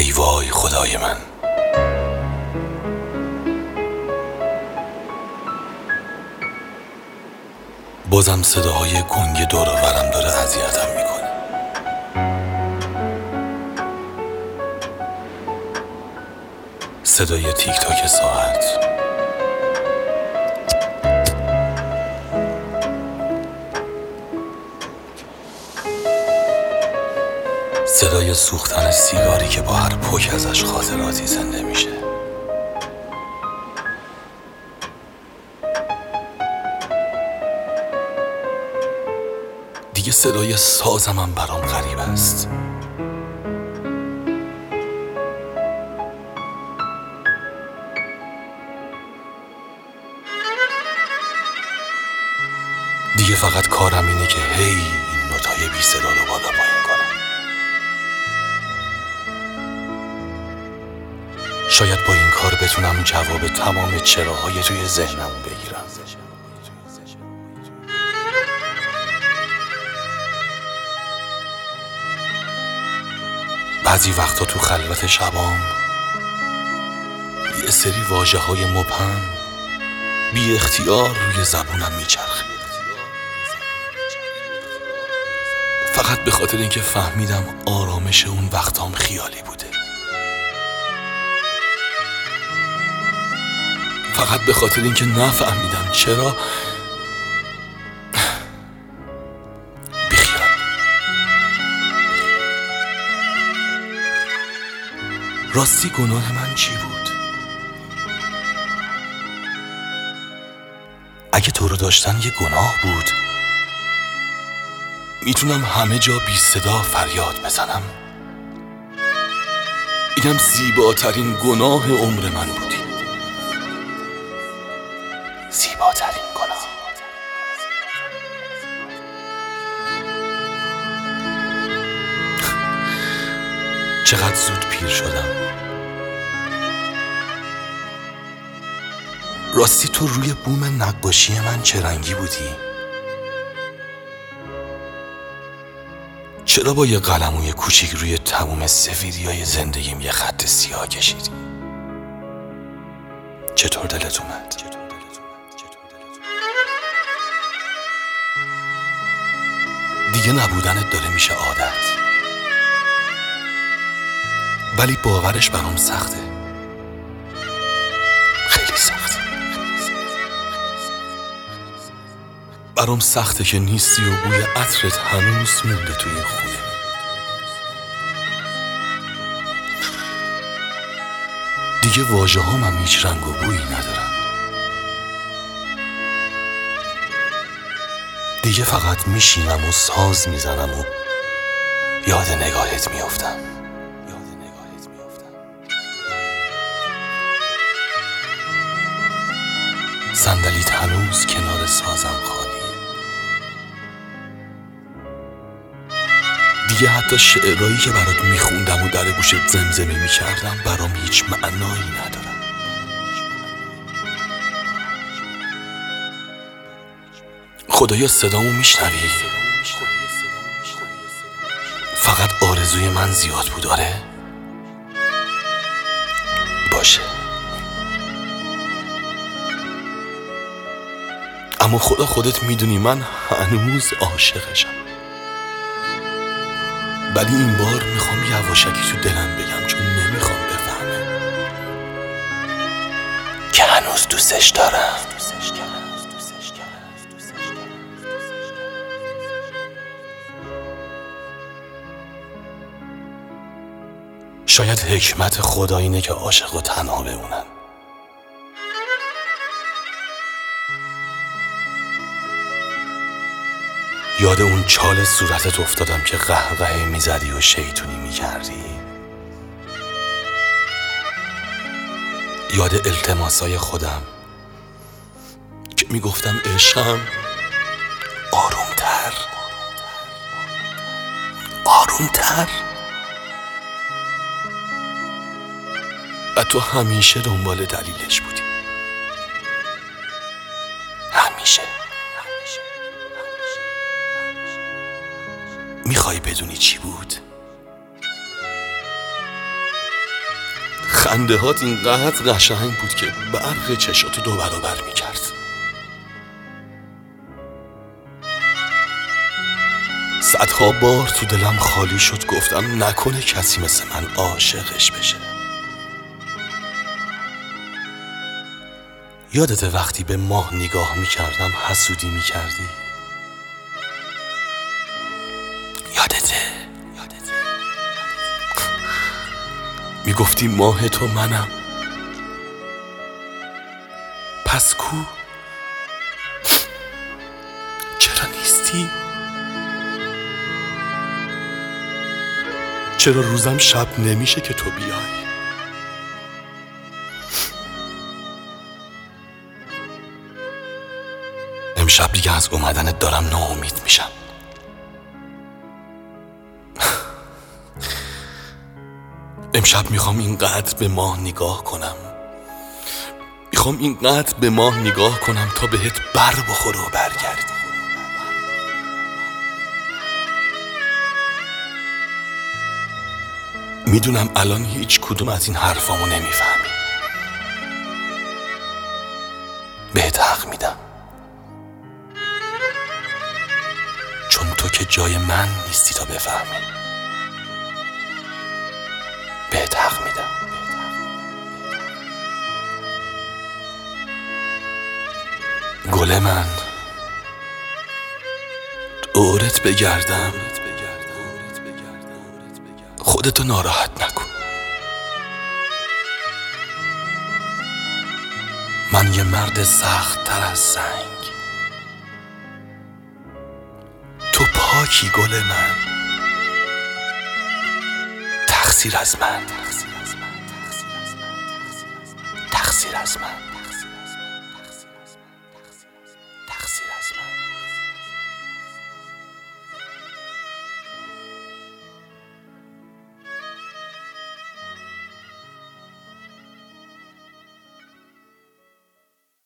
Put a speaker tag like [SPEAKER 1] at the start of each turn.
[SPEAKER 1] ای وای خدای من، بازم صداهای گنگ دور و برم داره اذیتم میکنه. صدای تیک تاک ساعت، صدای سوختن سیگاری که با هر پک ازش خاطراتی زنده میشه. دیگه صدای سازم هم برام غریب است. دیگه فقط کارم اینه که هی این نوتای بی صدا رو بالا پایین کنم. شاید با این کار بتونم جواب تمام چراهای توی ذهنم بگیرم. بعضی وقتا تو خلوت شبام یه سری واژه‌های مبهم بی اختیار روی زبونم میچرخه، فقط به خاطر اینکه فهمیدم آرامش اون وقتام خیالی بوده، فقط به خاطر اینکه نفهمیدم چرا. بیخیال. راستی گناه من چی بود؟ اگه تو رو داشتن یه گناه بود، میتونم همه جا بی صدا فریاد بزنم. اینم زیباترین گناه عمر من بودی، زیباترین گناه. چقدر زود پیر شدم. راستی تو روی بوم نقاشی من چه رنگی بودی؟ چرا با یه قلموی کوچیک روی تموم سفیدیای زندگیم یه خط سیاه کشیدی؟ چطور دلت اومد؟ دیگه نبودنت داره میشه عادت، ولی باورش برام سخته، خیلی سخته. برام سخته که نیستی و بوی عطرت هنوز مونده توی این خونه. دیگه واژه هم هیچ رنگ و بویی ندارن. دیگه فقط میشینم و ساز میزنم و یاد نگاهت میافتم. صندلیت هنوز کنار سازم خالیه. دیگه حتی شعرهایی که برات میخوندم و در گوشت زمزمه میکردم برام هیچ معنایی ندارن. خدایا صدامو میشنوی؟ فقط آرزوی من زیاد بود، آره؟ باشه. اما خودت میدونی من هنوز عاشقشم، ولی این بار میخوام یواشکی تو دلم بگم، چون نمیخوام بفهمه که هنوز دوستش دارم. شاید حکمت خدا اینه که عاشق و تنها بمونن. یاد اون چال صورتت افتادم که قهقه میزدی و شیطونی میکردی. یاد التماسای خودم که میگفتم عشقم آرومتر آرومتر، و تو همیشه دنبال دلیلش بودی. همیشه. میخوای بدونی چی بود؟ خنده هات اینقدر قشنگ بود که برق چشاتو 2 برابر میکرد. صدها بار تو دلم خالی شد، گفتم نکنه کسی مثل من عاشقش بشه. یادته وقتی به ماه نگاه میکردم حسودی میکردی؟ یادته میگفتی ماه تو منم، پس کو؟ چرا نیستی؟ چرا روزم شب نمیشه که تو بیای؟ امشب دیگه از اومدنت دارم ناامید میشم. امشب میخوام اینقدر به ماه نگاه کنم، میخوام اینقدر به ماه نگاه کنم تا بهت بر بخوره و برگردی. میدونم الان هیچ کدوم از این حرفامو نمیفهمی. بهت حق میدم، چون تو که جای من نیستی تا بفهمی. بهت حق میدم. گل من، دورت بگردم، خودتو ناراحت نکن. من یه مرد سخت تر از سنگ، تو پاکی گل من، تقصیر از من.